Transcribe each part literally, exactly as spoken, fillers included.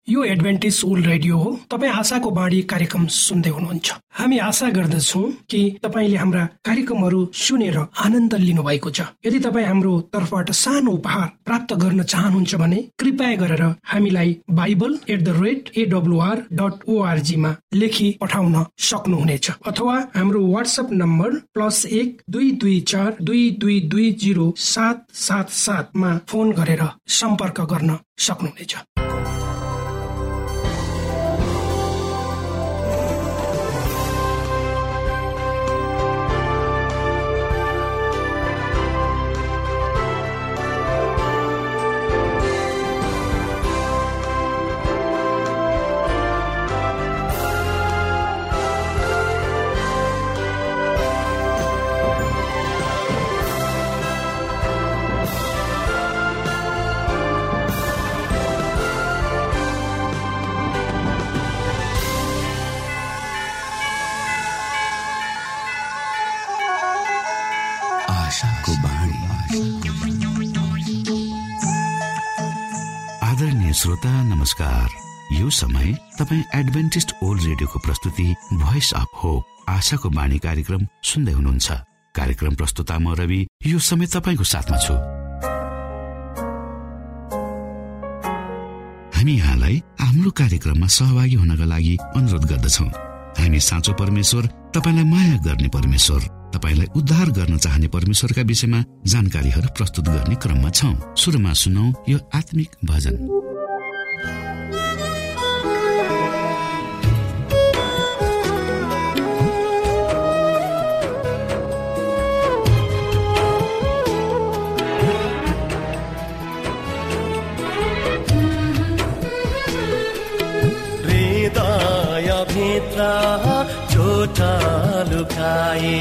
यो Adventist world radio हो। तपाईँ आशाको बाणी कार्यक्रम सुन्दै हुनुहुन्छ। हामी आशा गर्दछौँ कि तपाईँले हाम्रा कार्यक्रमहरू सुनेर आनन्द लिनु भएको छ। यदि तपाईँ हाम्रो तर्फबाट सानो उपहार प्राप्त गर्न चाहनुहुन्छ भने कृपया गरेर हामीलाई Bible at the rate AWR dot org मा लेखी पठाउन सक्नुहुनेछ, अथवा हाम्रो वाट्सएप नम्बर प्लस एक दुई दुई चार दुई दुई दुई जिरो सात सात सातमा फोन गरेर सम्पर्क गर्न सक्नुहुनेछ। आदरणीय श्रोता नमस्कार। यो समय तपाईँ एडभेन्टिस्ट वर्ल्ड रेडियोको प्रस्तुति भोइस अफ होप आशाको बाणी कार्यक्रम सुन्दै हुनुहुन्छ। कार्यक्रम प्रस्तुता म रवि यो समय तपाईँको साथमा छु। हामी यहाँलाई हाम्रो कार्यक्रममा सहभागी हुनका लागि अनुरोध गर्दछौँ। हामी साँचो परमेश्वर, तपाईँलाई माया गर्ने परमेश्वर, तपाईलाई उद्धार गर्न चाहने परमेश्वरका विषयमा जानकारीहरू प्रस्तुत गर्ने क्रममा छौं। सुरुमा सुनौ यो आत्मिक भजन। हृदय भित्र छोटा लुकाए,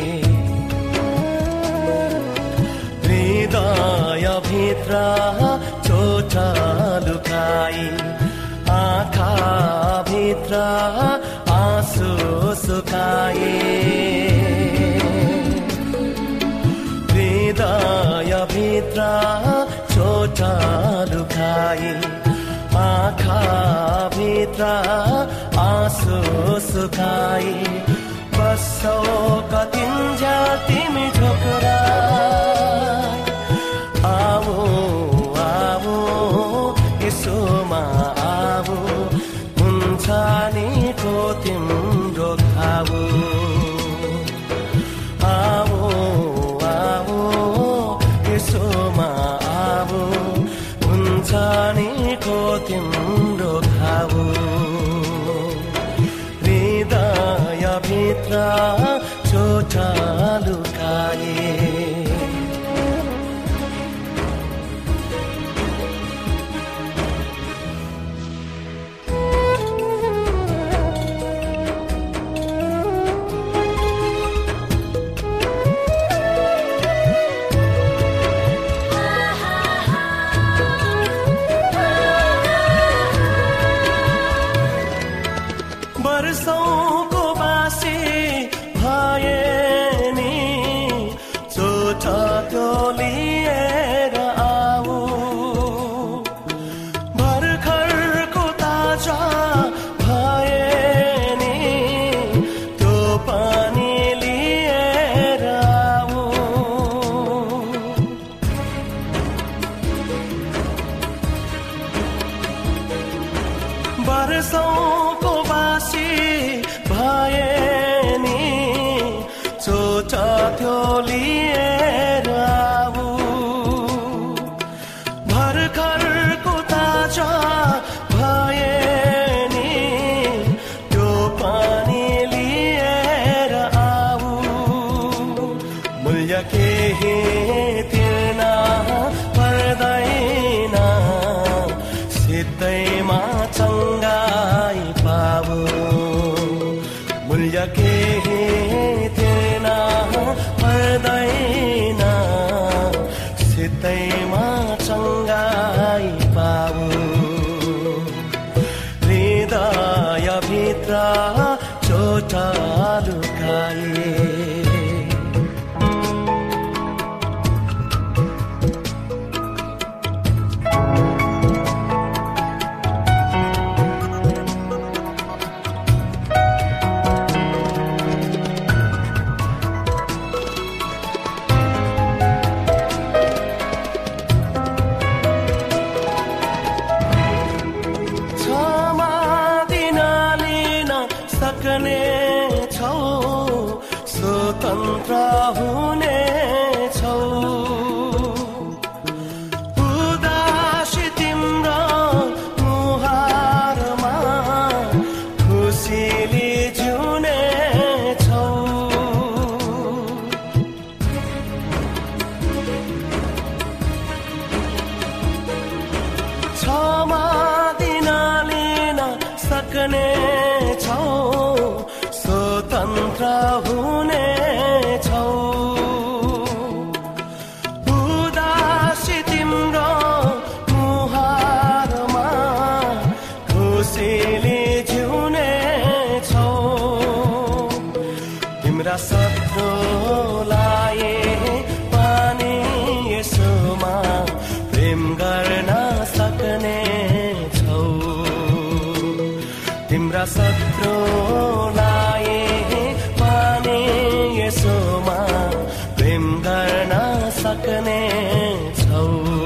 हृदय भित्र छोटा लुकाए, आँखा भित्र आँसु सुकाए, हृदय भित्र छोटा लुकाए, आँखा भित्र आँसु सुकाए, बस्छौ कतिन्जेल तिमी झोकरा, आवो आवो यसोमा आवो, हुन्छ निको तिम्रो खाऊ, आवो आवो यसोमा आवो, हुन्छ निको तिम्रो खाऊ, हृदय भित्र छोटा लुकाए। वर्षौंको बासी भए नि छोटा त्यो लिएर आऊ, भर्खरको ताजा भए नि त्यो पानी लिएर आऊ, वर्षौंको बासी भए नि छोटा त्यो लिएर आऊ, भर्खरको ताजा भए नि त्यो पानी लिएर आऊ, मूल्य केही तिर्न पर्दैन, सिधैमा चङ्गाई पाऊ, मूल्य केही तिर्न पर्दैन, सिधैमा चङ्गाई पाऊ, हृदय भित्र छोटा लुकाए। हुनेछौ उदासी तिम्रो मुहारमा खुसीले जिउनेछौ क्षमा दिन लिन सक्ने छौ स्वतन्त्र हुनेछौ उदासी तिम्रो मुहारमा खुसीले जिउनेछौ तिम्रा शत्रुलाई पनि यसोमा प्रेम गर्न सक्ने छौ तिम्रा शत्रुलाई पनि यसोमा प्रेम गर्न सक्ने छौ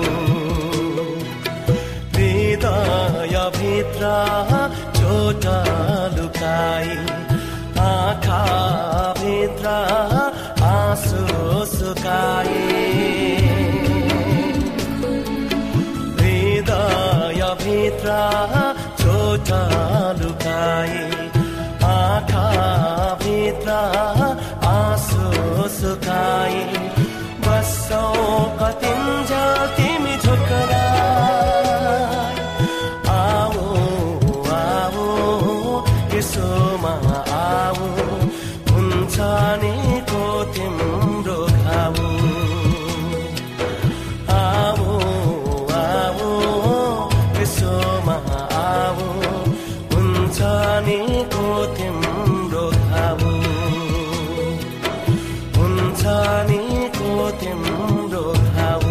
हृदयभित्र चोट लुकाई आँखाभित्र आँसु सुकाई हृदयभित्र चोट लुकाई आँखाभित्र आँसु सुकाई बस्छौ कतिन्जेल तिमी झोक्राई आऊ आऊ यसोमा आऊ हुन्छ नि को तिम्रो खाऊ आऊ आऊ यसोमा आऊ हुन्छ नि को तिम्रो खाऊ हुन्छ नि को तिम्रो खाऊ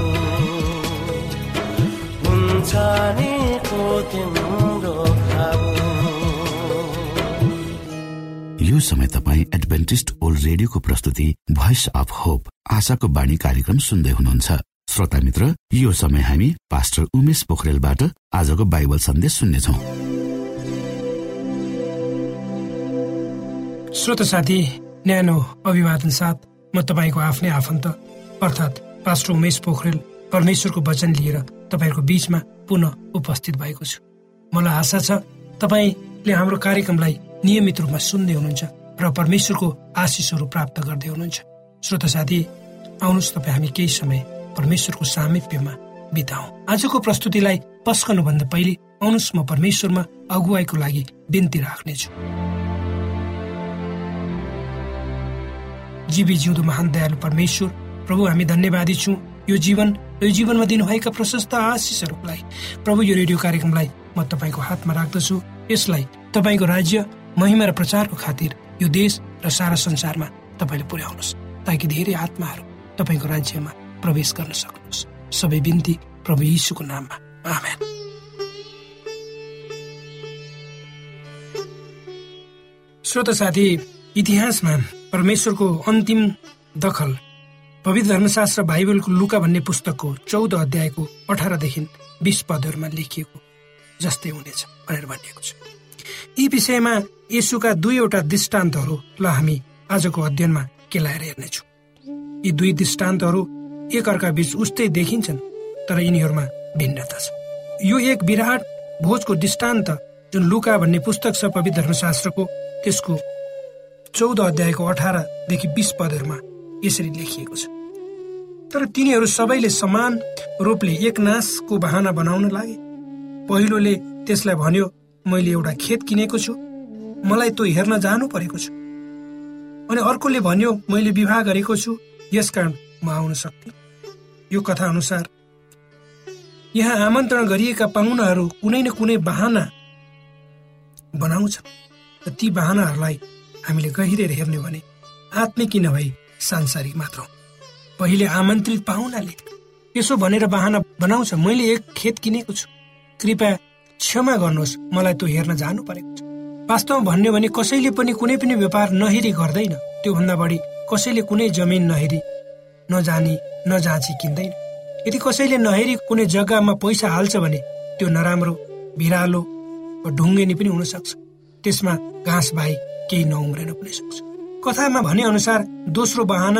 हुन्छ नि को तिम्रो खाऊ। यो समय तपाईँ एडभेन्टिस्ट ओल्ड रेडियोको प्रस्तुति भोइस अफ होप आशाको बाणी कार्यक्रम सुन्दै हुनुहुन्छ। श्रोता मित्र, यो समय हामी पास्टर उमेश पोखरेलबाट आजको बाइबल सन्देश सुन्नेछौँ। श्रोता साथी, न्यानो अभिवादन साथ म तपाईँको आफ्नै आफन्त अर्थात् पास्टर उमेश पोखरेल परमेश्वरको वचन लिएर तपाईँको बीचमा पुनः उपस्थित भएको छु। मलाई आशा छ तपाईँले हाम्रो कार्यक्रमलाई नियमित रूपमा सुन्दै हुनुहुन्छ र परमेश्वरको आशिषहरू प्राप्त गर्दै हुनुहुन्छ। श्रोता साथी, आउनुहोस् तपाईँ हामी केही समय परमेश्वरको सामिप्यमा बिताउँ। आजको प्रस्तुतिलाई पस्कनुभन्दा पहिले आउनुहोस् म परमेश्वरमा अगुवाईको लागि बिन्ती राख्नेछु। जीवी जिउँदो महान दयालु परमेश्वर प्रभु, हामी धन्यवादी छौँ यो जीवन यो जीवनमा दिनुभएका प्रशस्त आशिषहरूको लागि। प्रभु, यो रेडियो कार्यक्रमलाई म तपाईँको हातमा राख्दछु। यसलाई तपाईँको राज्य महिमा र प्रचारको खातिर यो देश र सारा संसारमा तपाईँले पुर्याउनुहोस्, ताकि धेरै आत्माहरू तपाईँको राज्यमा प्रवेश गर्न सक्नुहोस्। सबै बिन्ती प्रभु यीशुको नाममा, आमेन। श्रोता साथी, इतिहासमा परमेश्वरको अन्तिम दखल पवित्र धर्मशास्त्र बाइबलको लुका भन्ने पुस्तकको चौध अध्यायको अठारदेखि बीस पदहरूमा लेखिएको जस्तै हुनेछ भनेर भनिएको छ। यी विषयमा येशूका दुईवटा दृष्टान्तहरूलाई हामी आजको अध्ययनमा केलाएर हेर्नेछौँ। यी दुई दृष्टान्तहरू एक अर्का बीच उस्तै देखिन्छन्, तर यिनीहरूमा भिन्नता छ। यो एक विराट भोजको दृष्टान्त जुन लुका भन्ने पुस्तक छ पवित्र धर्मशास्त्रको, त्यसको चौध अध्यायको अठारदेखि बीस पदहरूमा यसरी लेखिएको छ। तर तिनीहरू सबैले समान रूपले एक नासको बहाना बनाउन लागे। पहिलोले त्यसलाई भन्यो, मैले एउटा खेत किनेको छु, मलाई त्यो हेर्न जानु परेको छ। अनि अर्कोले भन्यो, मैले विवाह गरेको छु, यसकारण म आउन सक्दिनँ। यो कथा अनुसार यहाँ आमन्त्रण गरिएका पाहुनाहरू कुनै न कुनै बहाना बनाउँछन् र ती बहानाहरूलाई हामीले गहिरेर हेर्ने भने आत्मिक नभई सांसारिक मात्र हो। पहिले आमन्त्रित पाहुनाले यसो भनेर बहाना बनाउँछ, मैले एक खेत किनेको छु, कृपया क्षमा गर्नुहोस्, मलाई त्यो हेर्न जानु परेको छ। वास्तवमा भन्यो भने कसैले पनि कुनै पनि व्यापार नहेरी गर्दैन। त्योभन्दा बढी कसैले कुनै जमिन नहेरी, नजानी नजाँची किन्दैन। यदि कसैले नहेरी कुनै जग्गामा पैसा हाल्छ भने त्यो नराम्रो, भिरालो वा ढुङ्गेनी पनि हुन सक्छ। त्यसमा घाँस बाहेक केही नउम्रन पनि सक्छ। कथामा भने अनुसार दोस्रो बहाना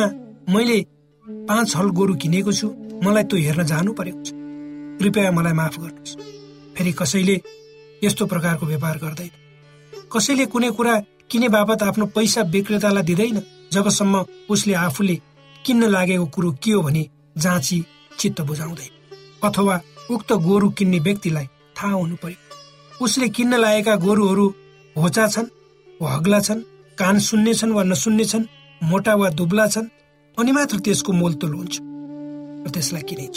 मैले पाँच हल गोरु किनेको छु, मलाई त्यो हेर्न जानु परेको छ, कृपया मलाई माफ गर्नुहोस्। फेरि कसैले यस्तो प्रकारको व्यवहार गर्दैन। कसैले कुनै कुरा किने बापत आफ्नो पैसा विक्रेतालाई दिँदैन जबसम्म उसले आफूले किन्न लागेको कुरो के हो भने जाँची चित्त बुझाउँदैन, अथवा उक्त गोरु किन्ने व्यक्तिलाई थाहा हुनु पर्यो उसले किन्न लागेका गोरुहरू होचा छन् वा हग्ला छन्, कान सुन्ने छन् वा नसुन्ने छन्, मोटा वा दुब्ला छन्, अनि मात्र त्यसको मोलतोल हुन्छ र त्यसलाई किनिन्छ।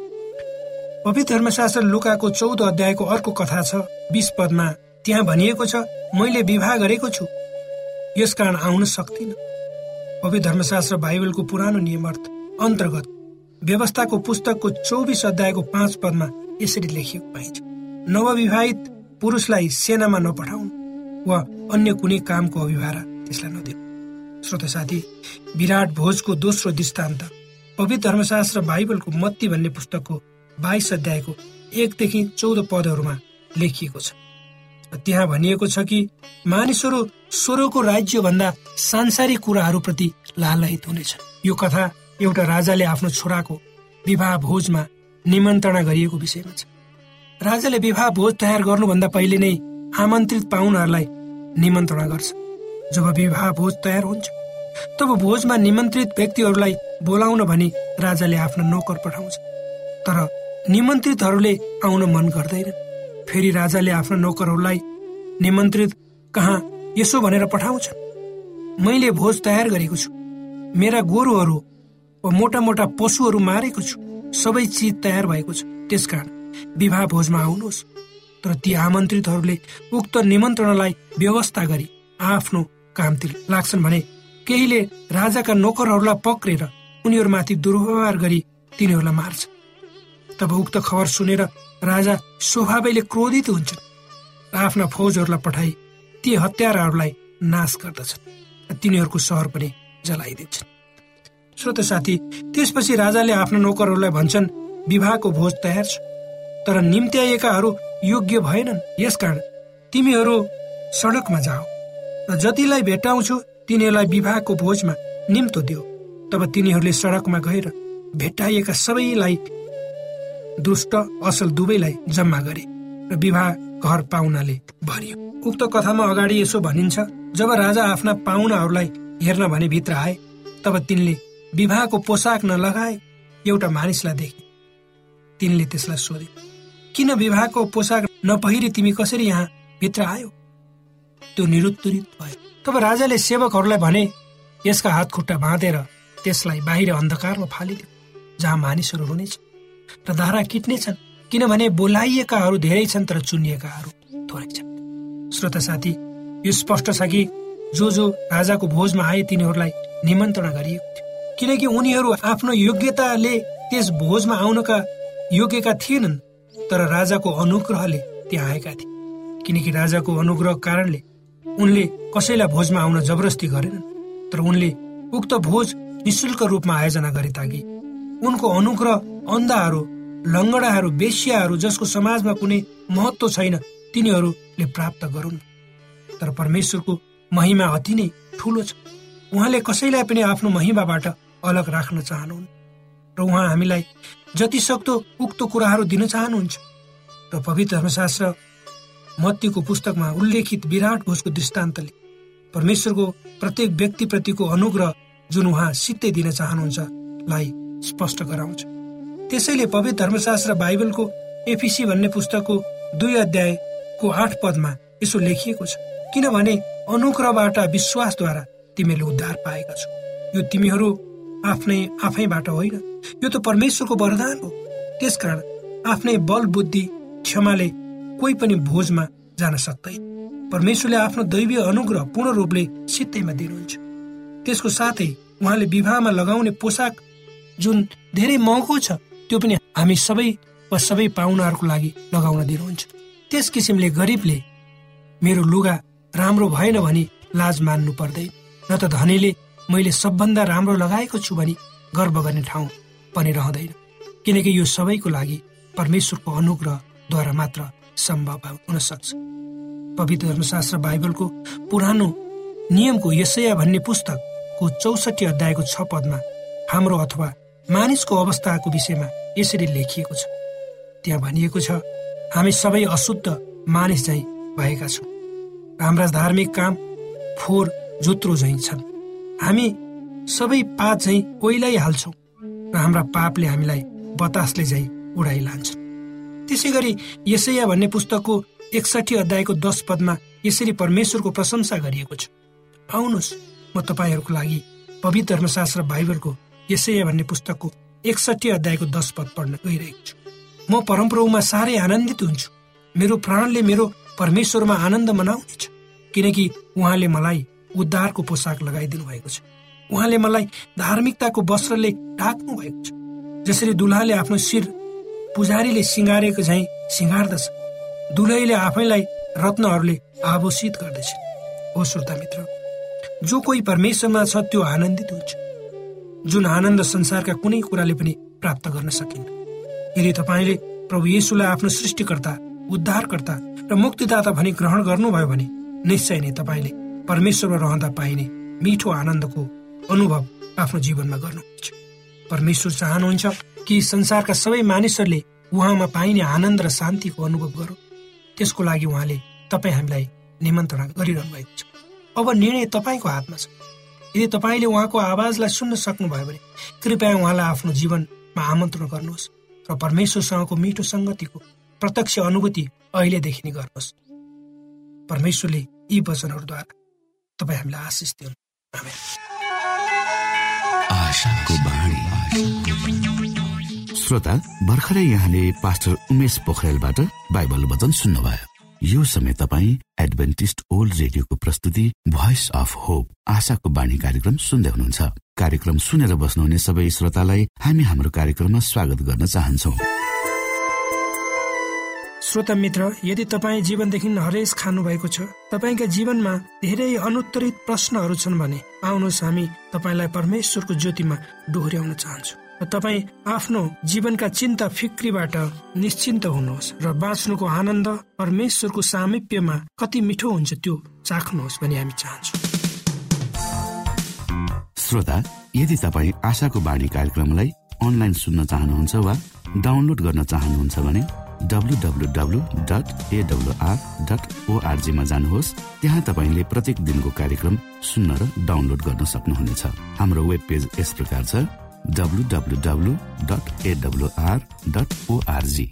पवित्र धर्मशास्त्र लुकाको चौध अध्यायको अर्को कथा छ, बीस पदमा त्यहाँ भनिएको छ, मैले विवाह गरेको छु, यस कारण आउन सक्दिन। पवित्र धर्मशास्त्र बाइबलको पुरानो नियम अर्थ अन्तर्गत व्यवस्थाको पुस्तकको चौबिस अध्यायको पाँच पदमा यसरी लेखिएको पाइन्छ, नवविवाहित पुरुषलाई सेनामा नपठाउनु वा अन्य कुनै कामको अभिभारा त्यसलाई नदिनु। श्रोता साथी, विराट भोजको दोस्रो दृष्टान्त पवित्र धर्मशास्त्र बाइबलको मत्ती भन्ने पुस्तकको बाइस अध्यायको एकदेखि चौध पदहरूमा लेखिएको छ। त्यहाँ भनिएको छ कि मानिसहरू स्वर्गको राज्य भन्दा सांसारिक कुराहरूप्रति लालायित हुनेछन्। यो कथा एउटा राजाले आफ्नो छोराको विवाह भोजमा निमन्त्रणा गरिएको विषयमा छ। राजाले विवाह भोज तयार गर्नुभन्दा पहिले नै आमन्त्रित पाहुनाहरूलाई निमन्त्रणा गर्छ। जब विवाह भोज तयार हुन्छ तब भोजमा निमन्त्रित व्यक्तिहरूलाई बोलाउन भनी राजाले आफ्नो नोकर पठाउँछ, तर निमन्त्रितहरूले आउन मन गर्दैन। फेरि राजाले आफ्नो नोकरहरूलाई निमन्त्रित कहाँ यसो भनेर पठाउँछ, मैले भोज तयार गरेको छु, मेरा गोरुहरू वा मोटा मोटा पशुहरू मारेको छु, सबै चिज तयार भएको छ, त्यसकारण विवाह भोजमा आउनुहोस्। तर ती आमन्त्रितहरूले उक्त निमन्त्रणालाई व्यवस्था गरी आफ्नो कामतिर लाग्छन् भने केहीले राजाका नोकरहरूलाई पक्रेर उनीहरूमाथि दुर्व्यवहार गरी तिनीहरूलाई मार्छ। तब उक्त खबर सुनेर राजा स्वभावैले क्रोधित हुन्छन् र आफ्ना फौजहरूलाई पठाई ती हत्याराहरूलाई नाश गर्दछन् र तिनीहरूको सहर पनि जलाइदिन्छन्। श्रोता साथी, त्यसपछि राजाले आफ्ना नोकरहरूलाई भन्छन्, विवाहको भोज तयार छ, तर निम्त्याएकाहरू योग्य भएनन्, यसकारण तिमीहरू सडकमा जाऊ र जतिलाई भेटाउँछु तिनीहरूलाई विवाहको भोजमा निम्तो दियो। तब तिनीहरूले सडकमा गएर भेटाइएका सबैलाई दुष्ट असल दुवैलाई जम्मा गरे र विवाह घर पाहुनाले भरियो। उक्त कथामा अगाडि यसो भनिन्छ, जब राजा आफ्ना पाहुनाहरूलाई हेर्न भने भित्र आए तब तिनले विवाहको पोसाक नलगाए एउटा मानिसलाई देखे। तिनले त्यसलाई सोधे, किन विवाहको पोसाक नपहिरी तिमी कसरी यहाँ भित्र आयो? त्यो निरुत्तरित भयो। तब राजाले सेवकहरूलाई भने, यसका हात खुट्टा बाँधेर त्यसलाई बाहिर अन्धकारमा फालिदियो, जहाँ मानिसहरू हुनेछ र धारा किट्नेछन्, किनभने बोलाइएकाहरू धेरै छन् तर चुनिएकाहरू थोरै छन्। श्रोता साथी, यो स्पष्ट छ कि जो जो राजाको भोजमा आए तिनीहरूलाई निमन्त्रणा गरिएको थियो, किनकि उनीहरू आफ्नो योग्यताले त्यस भोजमा आउनका योग्यका थिएनन्, तर राजाको अनुग्रहले त्यहाँ आएका थिए। किनकि राजाको अनुग्रह कारणले उनले कसैलाई भोजमा आउन जबरजस्ती गरेनन्, तर उनले उक्त भोज निशुल्क रूपमा आयोजना गरे ताकि उनको अनुग्रह अन्धाहरू, लङ्गडाहरू, वेश्याहरू जसको समाजमा कुनै महत्त्व छैन तिनीहरूले प्राप्त गरून्। तर परमेश्वरको महिमा अति नै ठुलो छ। उहाँले कसैलाई पनि आफ्नो महिमाबाट अलग राख्न चाहनुहुन्न र उहाँ हामीलाई जति सक्दो उक्त कुराहरू दिन चाहनुहुन्छ। र पवित्र धर्मशास्त्र मत्तीको पुस्तकमा उल्लेखित विराट भोजको दृष्टान्तले परमेश्वरको प्रत्येक व्यक्तिप्रतिको अनुग्रह जुन उहाँ सित्तै दिन चाहनुहुन्छ लाई स्पष्ट गराउँछ। त्यसैले पवित्र धर्मशास्त्र बाइबलको एफिसी भन्ने पुस्तकको दुई अध्यायको आठ पदमा यसो लेखिएको छ, किनभने अनुग्रहबाट विश्वासद्वारा तिमीले उद्धार पाएका छौ, यो तिमीहरू आफ्नै आफैबाट होइन, यो त परमेश्वरको वरदान हो। त्यसकारण आफ्नै बल बुद्धि क्षमाले कोही पनि भोजमा जान सक्दैन। परमेश्वरले आफ्नो दैवीय अनुग्रह पूर्ण रूपले सित्तैमा दिनुहुन्छ। त्यसको साथै उहाँले विवाहमा लगाउने पोसाक जुन धेरै महँगो छ त्यो पनि हामी सबै वा सबै पाहुनाहरूको लागि लगाउन दिनुहुन्छ। त्यस किसिमले गरिबले मेरो लुगा राम्रो भएन भनी लाज मान्नु पर्दैन, न त धनीले मैले सबभन्दा राम्रो लगाएको छु भनी गर्व गर्ने ठाउँ पनि रहँदैन, किनकि यो सबैको लागि परमेश्वरको अनुग्रहद्वारा मात्र सम्भव हुन सक्छ। पवित्र धर्मशास्त्र बाइबलको पुरानो नियमको यशाया भन्ने पुस्तकको चौसठी अध्यायको छ पदमा हाम्रो अथवा मानिसको अवस्थाको विषयमा यसरी लेखिएको छ। त्यहाँ भनिएको छ, हामी सबै अशुद्ध मानिस झैँ भएका छौँ। हाम्रा धार्मिक काम फोहोर जुत्रो झैँ छन्। हामी सबै पाप झैँ ओइलाइहाल्छौँ र हाम्रा पापले हामीलाई बतासले झैँ उडाइलान्छन्। त्यसै गरी यशाया भन्ने पुस्तकको एकसठी अध्यायको दस पदमा यसरी परमेश्वरको प्रशंसा गरिएको छ। आउनुहोस्, म तपाईँहरूको लागि पवित्र धर्मशास्त्र बाइबलको यशाया भन्ने पुस्तकको एकसठी अध्यायको दस पद पढ्न गइरहेको छु। म परमप्रभुमा साह्रै आनन्दित हुन्छु। मेरो प्राणले मेरो परमेश्वरमा आनन्द मनाउनेछ, किनकि उहाँले मलाई उद्धारको पोसाक लगाइदिनु भएको छ। उहाँले मलाई धार्मिकताको वस्त्रले ढाक्नु भएको छ। जसरी दुल्हाले आफ्नो शिर पुजारीले सिँगारेको झैँ सिँगार्दछ, दुलहीले आफैलाई रत्नहरूले आभूषित गर्दछ। हो श्रोता मित्र, जो कोही परमेश्वरमा छ त्यो आनन्दित हुन्छ, जुन आनन्द संसारका कुनै कुराले पनि प्राप्त गर्न सकिन्न। यदि तपाईँले प्रभु येशूलाई आफ्नो सृष्टिकर्ता, उद्धारकर्ता र मुक्तिदाता भनी ग्रहण गर्नुभयो भने निश्चय नै तपाईँले परमेश्वरमा रहँदा पाइने मिठो आनन्दको अनुभव आफ्नो जीवनमा गर्नुहुन्छ। परमेश्वर चाहनुहुन्छ कि संसारका सबै मानिसहरूले उहाँमा पाइने आनन्द र शान्तिको अनुभव गरौँ। त्यसको लागि उहाँले तपाईँ हामीलाई निमन्त्रणा गरिरहनु भएको छ। अब निर्णय तपाईँको हातमा छ। यदि तपाईँले उहाँको आवाजलाई सुन्न सक्नुभयो भने कृपया उहाँलाई आफ्नो जीवनमा आमन्त्रण गर्नुहोस् र परमेश्वरसँगको मिठो संगतिको प्रत्यक्ष अनुभूति अहिलेदेखि नै गर्नुहोस्। परमेश्वरले यी वचनहरूद्वारा तपाईँ हामीलाई आशिष दिउन्। आमेन। आशाको बाणी। श्रोता, भर्खरै यहाँले पास्टर उमेश पोखरेलबाट बाइबल वचन सुन्नुभयो। यो समय तपाईँ एडभेन्टिस्ट ओल्ड रेडियोको प्रस्तुति भोइस अफ होप आशाको बाणी कार्यक्रम सुन्दै हुनुहुन्छ। कार्यक्रम सुनेर बस्नुहुने सबै श्रोतालाई हामी हाम्रो कार्यक्रममा स्वागत गर्न चाहन्छौँ। श्रोता मित्र, यदि तपाईँ जीवनदेखि हरेस खानु भएको छ, तपाईँका जीवनमा धेरै अनुत्तरित प्रश्नहरू छन् भने आउनुहोस्, हामी तपाईँलाई परमेश्वरको ज्योतिमा डोहोर्याउन चाहन्छौँ र तपाईँ आफ्नो जीवनका चिन्ता फिक्रीबाट निश्चिन्त हुनुहोस् र बाँच्नुको आनन्द परमेश्वरको सामिप्यमा कति मिठो हुन्छ त्यो चाख्नुहोस् भनी हामी चाहन्छौँ। श्रोता, यदि तपाईँ आशाको बाणी कार्यक्रमलाई अनलाइन सुन्न चाहनुहुन्छ वा डाउनलोड गर्न चाहनुहुन्छ भने W W W dot A W R dot org मा जानुहोस्। त्यहाँ तपाईँले प्रत्येक दिनको कार्यक्रम सुन्न र डाउनलोड गर्न सक्नुहुनेछ। हाम्रो वेब पेज यस प्रकार छ, W W W dot A W R dot org.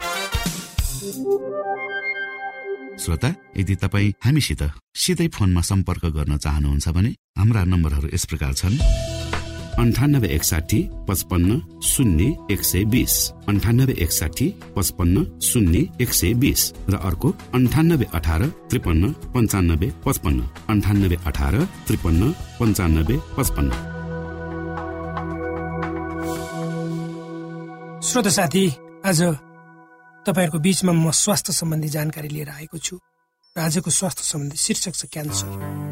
श्रोता, यदि तपाईँ हामीसित सिधै फोनमा सम्पर्क गर्न चाहनुहुन्छ भने हाम्रा नम्बरहरू यस प्रकार छन्: अन्ठानब्बे एकसाठी पचपन्न शून्य एक सय बिस, अन्ठानब्बे एकसाठी पचपन्न शून्य एक सय बिस र अर्को अन्ठानब्बे अठार त्रिपन्न पन्चानब्बे पचपन्न, अन्ठानब्बे अठार त्रिपन्न पन्चानब्बे पचपन्न। श्रोता साथी, आज तपाईँहरूको बीचमा म स्वास्थ्य सम्बन्धी जानकारी लिएर आएको छु र आजको स्वास्थ्य सम्बन्धी शीर्षक छ क्यान्सर।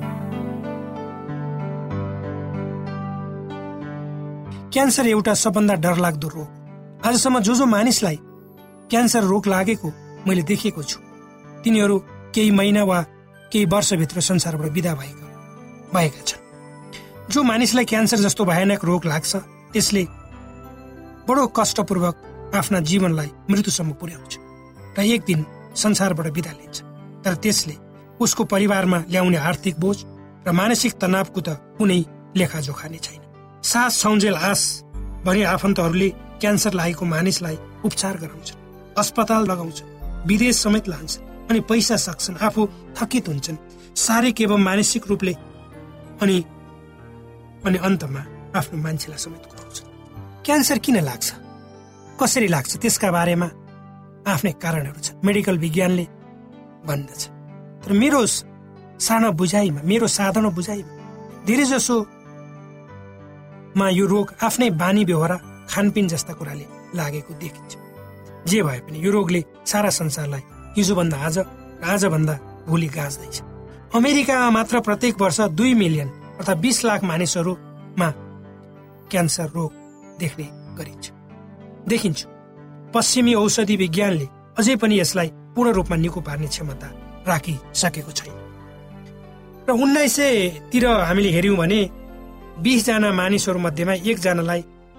क्यान्सर एउटा सबभन्दा डरलाग्दो रोग। आजसम्म जो जो मानिसलाई क्यान्सर रोग लागेको मैले देखेको छु, तिनीहरू केही महिना वा केही वर्षभित्र संसारबाट विदा भएका भएका छन्। जो मानिसलाई क्यान्सर जस्तो भयानक रोग लाग्छ, त्यसले बडो कष्टपूर्वक आफ्ना जीवनलाई मृत्युसम्म पुर्याउँछ र एक दिन संसारबाट विदा लिन्छ। तर त्यसले उसको परिवारमा ल्याउने आर्थिक बोझ र मानसिक तनावको त कुनै लेखाजोखा नै छैन। सास छौन्जेल आस भनी आफन्तहरूले क्यान्सर लागेको मानिसलाई उपचार गराउँछन्, अस्पताल लगाउँछन्, विदेश समेत लान्छन् अनि पैसा सक्छन्, आफू थकित हुन्छन् शारीरिक एवं मानसिक रूपले अनि अनि अन्तमा आफ्नो मान्छेलाई समेत खुवाउँछन्। क्यान्सर किन लाग्छ, कसरी लाग्छ, त्यसका बारेमा आफ्नै कारणहरू छन्, मेडिकल विज्ञानले भन्दछ। तर मेरो सानो बुझाइमा, मेरो साधारण बुझाइमा धेरै जसो मा यो रोग आफ्नै बानी व्यवहार खानपिन जस्ता कुराले लागेको देखिन्छ। जे भए पनि यो रोगले सारा संसारलाई हिजोभन्दा आज र आजभन्दा भोलि गाँच्दैछ। अमेरिकामा मात्र प्रत्येक वर्ष दुई मिलियन अर्थात् बीस लाख मानिसहरूमा क्यान्सर रोग देख्ने गरिन्छ देखिन्छ। पश्चिमी औषधि विज्ञानले अझै पनि यसलाई पूर्ण रूपमा निको पार्ने क्षमता राखिसकेको छैन। र उन्नाइस सयतिर हामीले हेर्यौँ भने बीस जना मानिसहरू मध्येमा एकजनालाई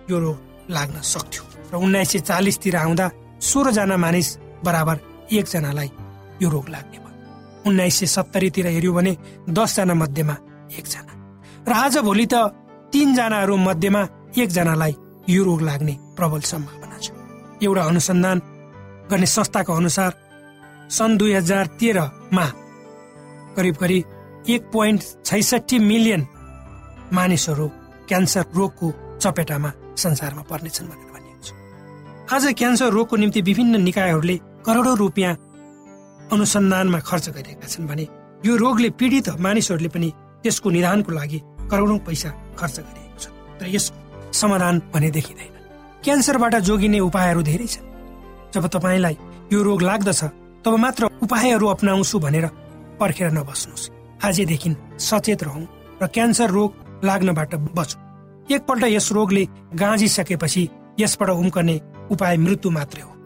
यो रोग लाग्न सक्थ्यो र उन्नाइस सय चालिसतिर आउँदा सोह्रजना मानिस बराबर एकजनालाई यो रोग लाग्ने भयो। उन्नाइस सय सत्तरीतिर हेऱ्यो भने दसजना मध्येमा एकजना र आज भोलि त तीनजनाहरू मध्येमा एकजनालाई यो रोग लाग्ने प्रबल सम्भावना छ। एउटा अनुसन्धान गर्ने संस्थाको अनुसार सन् दुई हजार तेह्रमा करिब करिब एक पोइन्ट छैसठी मिलियन मानिसहरू क्यान्सर रोगको चपेटामा संसारमा पर्नेछन् भनेर भनिएको छ। आज क्यान्सर रोगको निम्ति विभिन्न निकायहरूले करोडौं रुपियाँ अनुसन्धानमा खर्च गरिरहेका छन् भने यो रोगले पीडित मानिसहरूले पनि त्यसको निदानको लागि करोडौं पैसा खर्च गरिएको छ, तर यसको समाधान भने देखिँदैन। क्यान्सरबाट जोगिने उपायहरू धेरै छन्। जब तपाईँलाई यो रोग लाग्दछ तब मात्र उपायहरू अपनाउँछु भनेर पर्खेर नबस्नुहोस्। आजदेखि सचेत रहौं र क्यान्सर रोग लाग्नबाट बचौं। एकपल्ट यस रोगले गाँजिसकेपछि यसबाट उम्कने उपाय मृत्यु मात्रै हो।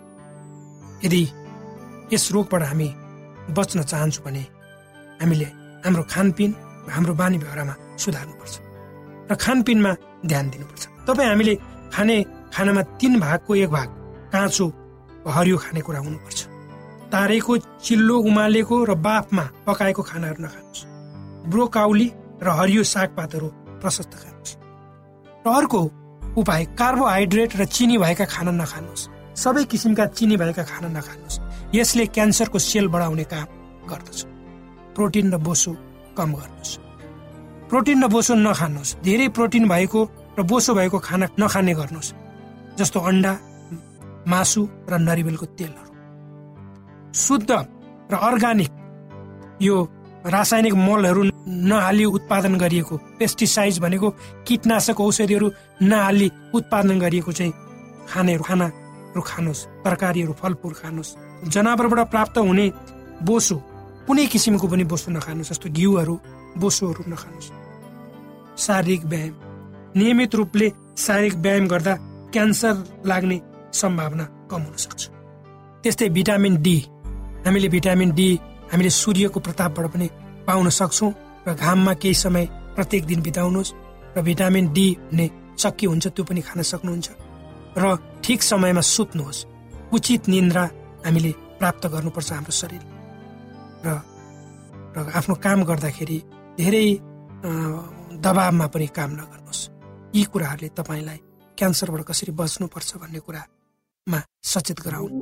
यदि यस रोगबाट हामी बच्न चाहन्छौँ भने हामीले हाम्रो खानपिन हाम्रो बानी व्यवहारमा सुधार्नुपर्छ र खानपिनमा ध्यान दिनुपर्छ। तपाईँ हामीले खाने खानामा तीन भागको एक भाग काँचो हरियो खानेकुरा हुनुपर्छ। तारेको, चिल्लो, उमालेको र बाफमा पकाएको खानाहरू नखानुहोस्। ब्रोकाउली र हरियो सागपातहरू प्रशस्त खानुहोस्। र अर्को उपाय कार्बोहाइड्रेट र चिनी भएका खाना नखानुहोस्। सबै किसिमका चिनी भएका खाना नखानुहोस्। यसले क्यान्सरको सेल बढाउने काम गर्दछ। प्रोटिन र बोसो कम गर्नुहोस्। प्रोटिन र बोसो नखानुहोस्। धेरै प्रोटिन भएको र बोसो भएको खाना नखाने गर्नुहोस्, जस्तो अन्डा, मासु र नरिवलको तेलहरू। शुद्ध र अर्गानिक यो रासायनिक मलहरू नहाली उत्पादन गरिएको, पेस्टिसाइड भनेको कीटनाशक औषधिहरू नहाली उत्पादन गरिएको चाहिँ खानेहरू खानाहरू खानुहोस्। तरकारीहरू, फलफुल खानुहोस्। जनावरबाट प्राप्त हुने बोसो, कुनै किसिमको पनि बोसो नखानुहोस्, जस्तो घिउहरू, बोसोहरू नखानुहोस्। शारीरिक व्यायाम, नियमित रूपले शारीरिक व्यायाम गर्दा क्यान्सर लाग्ने सम्भावना कम हुन सक्छ। त्यस्तै भिटामिन डी, हामीले भिटामिन डी हामीले सूर्यको प्रतापबाट पनि पाउन सक्छौँ र घाममा केही समय प्रत्येक दिन बिताउनुहोस् र भिटामिन डी भन्ने चक्की हुन्छ त्यो पनि खान सक्नुहुन्छ र ठिक समयमा सुत्नुहोस्। उचित निन्द्रा हामीले प्राप्त गर्नुपर्छ हाम्रो शरीर र र आफ्नो काम गर्दाखेरि धेरै दबावमा पनि काम नगर्नुहोस्। यी कुराहरूले तपाईँलाई क्यान्सरबाट कसरी बच्नुपर्छ भन्ने कुरामा सचेत गराउनु।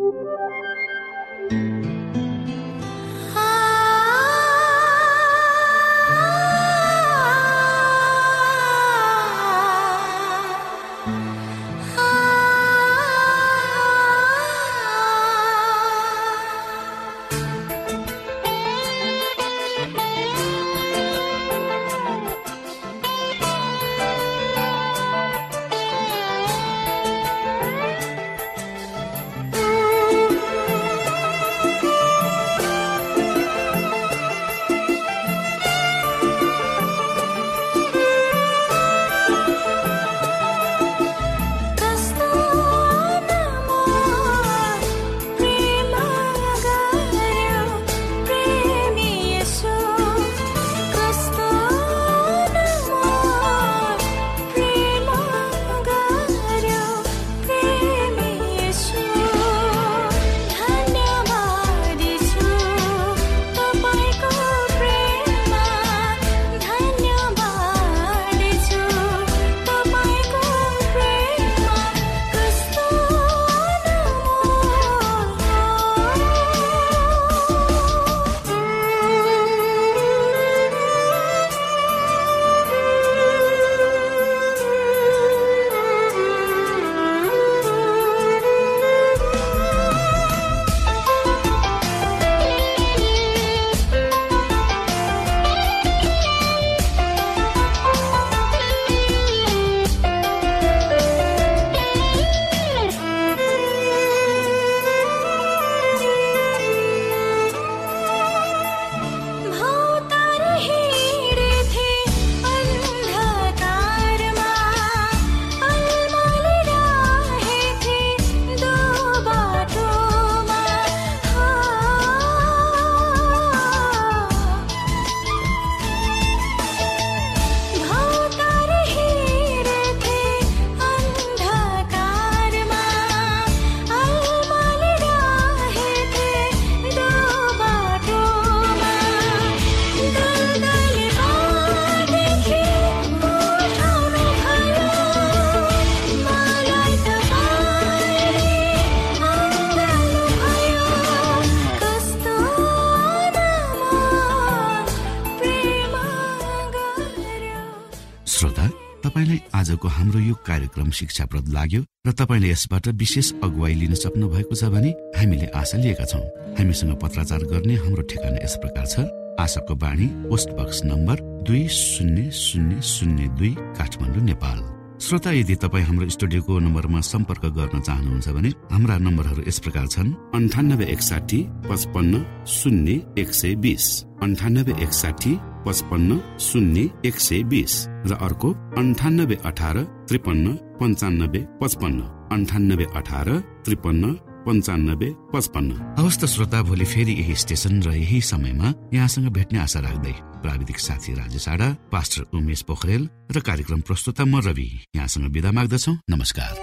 तपाईलाई आजको हाम्रो यो कार्यक्रम शिक्षाप्रद लाग्यो र तपाईले यसबाट विशेष अगुवाई लिन सक्नु भएको छ भने हामीले आशा लिएका छौं। हामीसँग पत्राचार गर्ने हाम्रो ठेगाना यस प्रकार छ। आशाको बाणी, पोस्ट बक्स नम्बर दुई शून्य शून्य शून्य दुई, काठमाडौँ, नेपाल। श्रोता, यदि तपाईँ हाम्रो स्टुडियोको नम्बरमा सम्पर्क गर्न चाहनुहुन्छ भने हाम्रा नम्बरहरू यस प्रकार छन्: अन्ठानब्बे एकसाठी पचपन्न शून्य एक सय बीस, अन्ठानब्बे एकसाठी पचपन्न शून्य एक सय बीस र अर्को अन्ठानब्बे अठार त्रिपन्न पञ्चानब्बे पचपन्न, अन्ठानब्बे अठार त्रिपन्न पञ्चानब्बे पचपन्न। हवस् त श्रोता, भोलि फेरि यही स्टेशन र यही समयमा यहाँसँग भेट्ने आशा राख्दै प्राविधिक साथी राजेश आडा, पास्टर उमेश पोखरेल र कार्यक्रम प्रस्तुता म रवि यहाँसँग बिदा माग्दछौ। नमस्कार।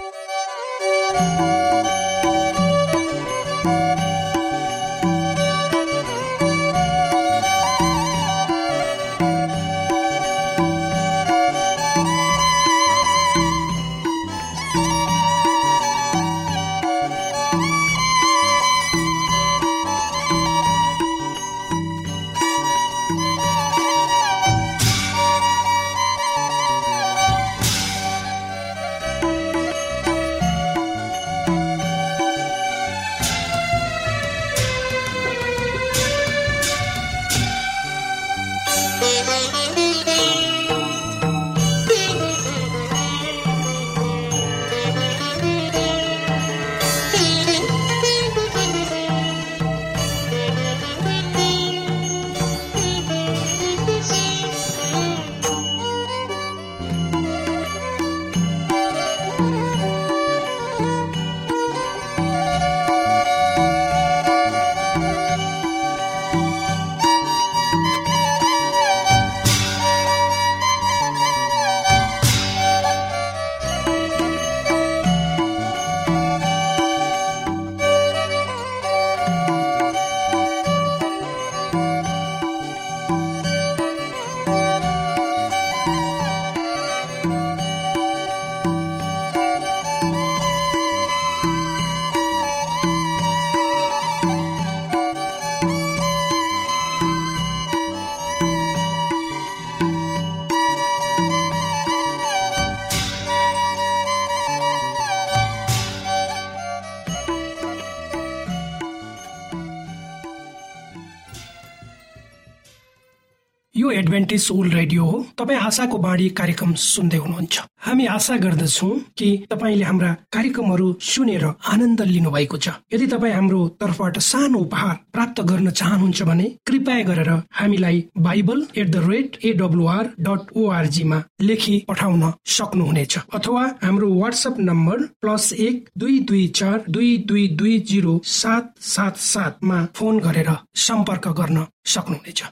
यो एडभेन्टिस्ट वर्ल्ड रेडियो हो। तपाईँ आशाको बाणी कार्यक्रम सुन्दै हुनुहुन्छ। हामी आशा गर्दछौँ कि तपाईँले हाम्रा कार्यक्रमहरू सुनेर आनन्द लिनु भएको छ। यदि तपाईँ हाम्रो तर्फबाट सानो उपहार प्राप्त गर्न चाहनुहुन्छ भने कृपया गरेर हामीलाई Bible at the rate AWR dot org मा लेखी पठाउन सक्नुहुनेछ, अथवा हाम्रो वाट्सएप नम्बर प्लस एक दुई दुई चार दुई दुई दुई जिरो सात सात सातमा फोन गरेर सम्पर्क गर्न सक्नुहुनेछ।